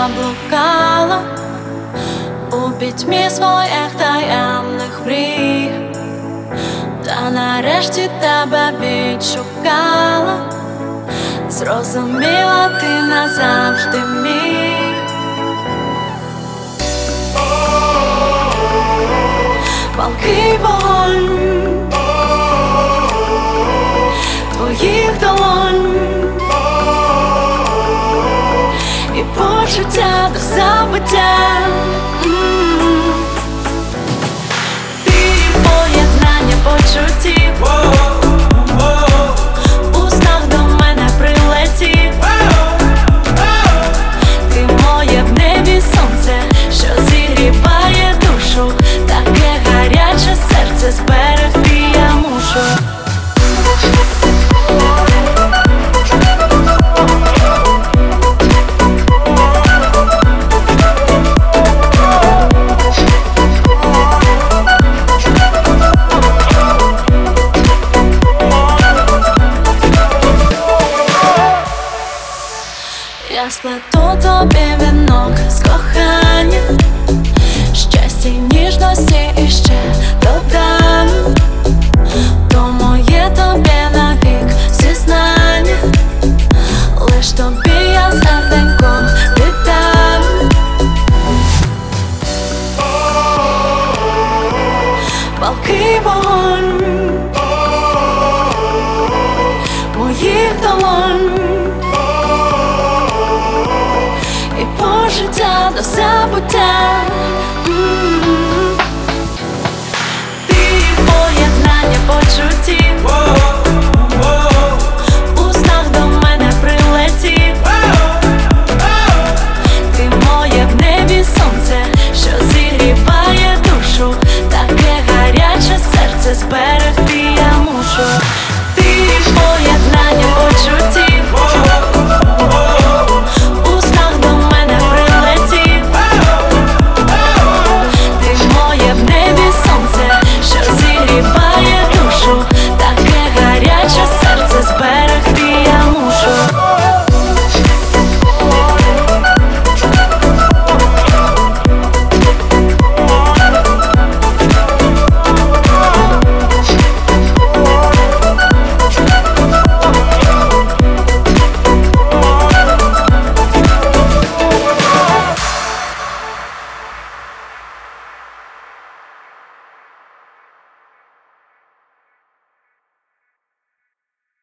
заблукала у пітьмі своїх таємних мрій, та нарешті тебе відшукала, зрозуміла, ти назавжди мій. Палкий вогонь твоїх долонь і почуття до забуття. Ти поєднання почуттів, у снах до мене прилетів. Ти моє в небі сонце, що зігріває душу, таке гаряче серце зберегти я мушу. Я сплету тобі вінок з кохання, щастя й ніжності іще додам, то моє тобі навік зізнання, лиш тобі я серденько віддам. Палкий вогонь моїх долонь і почуття до забуття. Ти поєднання почуттів,